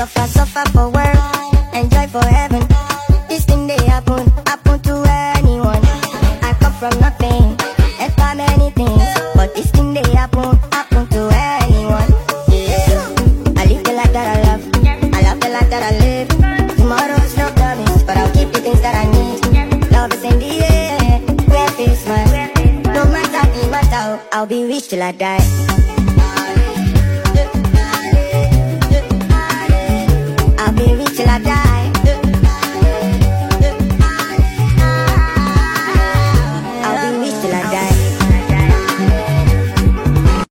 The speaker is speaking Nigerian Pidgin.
Suffer, suffer for work, enjoy for heaven. This thing they happen to anyone. I come from nothing, enter many things, but this thing they happen to anyone. Yeah. I live the life that I love, I love the life that I live. Tomorrow's no promise, but I'll keep the things that I need. Love is in the air, where feels mine. No matter the matter, I'll be rich till I die.